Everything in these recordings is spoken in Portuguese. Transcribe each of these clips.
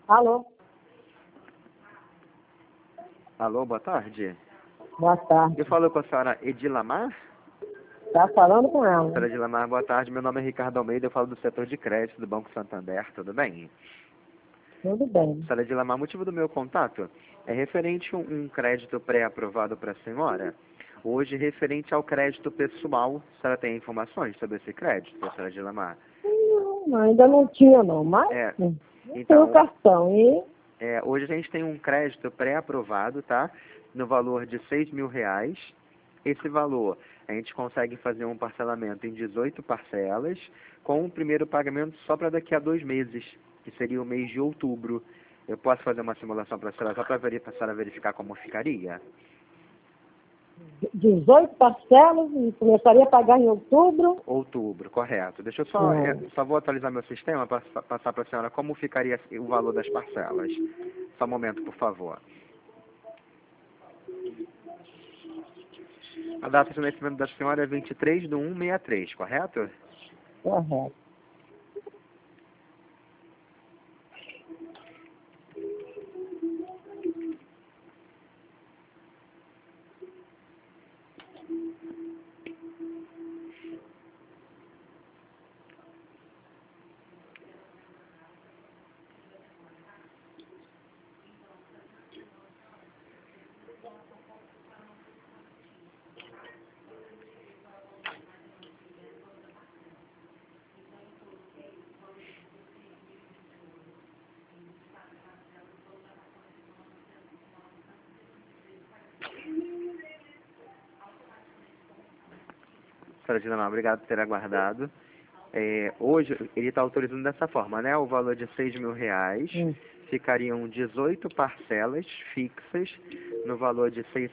Alô? Alô, boa tarde. Boa tarde. Eu falo com a senhora Edilamar? Tá falando com ela. Senhora Edilamar, boa tarde. Meu nome é Ricardo Almeida, eu falo do setor de crédito do Banco Santander, tudo bem? Tudo bem. Senhora Edilamar, o motivo do meu contato é referente a um crédito pré-aprovado para a senhora. Hoje, referente ao crédito pessoal, a senhora tem informações sobre esse crédito, senhora Edilamar? Não, ainda não tinha não, mas Então, tem o cartão e... Hoje a gente tem um crédito pré-aprovado, tá? No valor de R$ 6.000. Esse valor a gente consegue fazer um parcelamento em 18 parcelas, com o primeiro pagamento só para daqui a 2 meses, que seria o mês de outubro. Eu posso fazer uma simulação para a senhora só para a senhora verificar como ficaria? 18 parcelas e começaria a pagar em outubro. Outubro, correto. Deixa eu só vou atualizar meu sistema para passar para a senhora como ficaria o valor das parcelas. Só um momento, por favor. A data de nascimento da senhora é 23/1/63, correto? Correto. Senhora Dinamar, obrigado por ter aguardado. Hoje ele está autorizando dessa forma, né? O valor de R$ 6.000 ficariam 18 parcelas fixas no valor de R$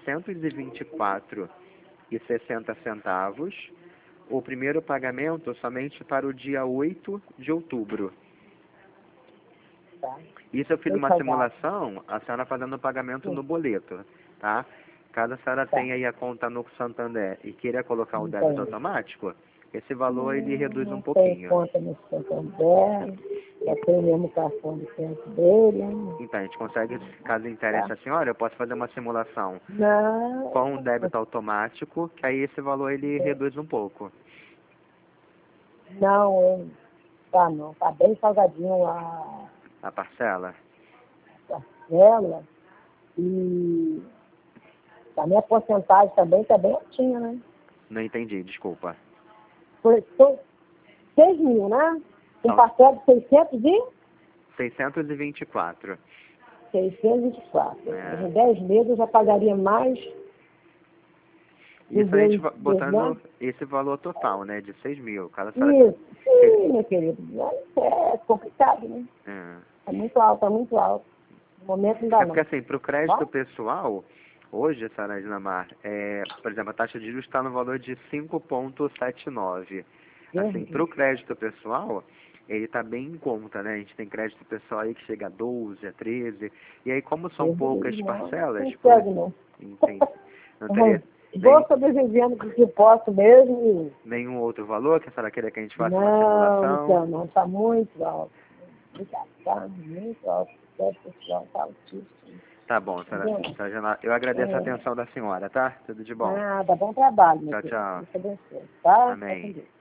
624,60. O primeiro pagamento somente para o dia 8 de outubro. Tá. Isso eu fiz uma simulação, a senhora fazendo o pagamento no boleto, tá? Caso a senhora tenha aí a conta no Santander e queira colocar o débito automático, esse valor ele reduz um pouquinho. Tem conta no Santander, já tem o mesmo cartão de crédito dele. Então, a gente consegue, caso interesse a senhora, eu posso fazer uma simulação Não. com um débito automático, que aí esse valor ele reduz um pouco. Não, não. Tá bem salgadinho A parcela? a parcela. E a minha porcentagem também tá bem altinha, né? Não entendi, desculpa. Foi 6.000, né? Com Não. parcela de 624. 624. É. Em 10 meses eu já pagaria mais. Isso a gente botando esse valor total, né? De 6.000. Isso, sim, meu querido. É complicado, né? É muito alto, é muito alto. No momento não dá, porque assim, para o crédito pessoal, hoje, senhora Dinamar, por exemplo, a taxa de juros está no valor de 5,79. Assim, para o crédito pessoal, ele está bem em conta, né? A gente tem crédito pessoal aí que chega a 12, a 13. E aí, como são poucas parcelas... Não consegue, não. Entendi. Não teria vou sobrevivendo com o que posso mesmo. Nenhum outro valor que a senhora queira que a gente faça uma simulação? Não, está muito alto. Está muito alto. O crédito pessoal está altíssimo. Tá bom, senhora. Eu agradeço a atenção da senhora, tá? Tudo de bom. Nada, bom trabalho, meu Tchau, filho. tchau. Deus te abençoe, tá? Amém.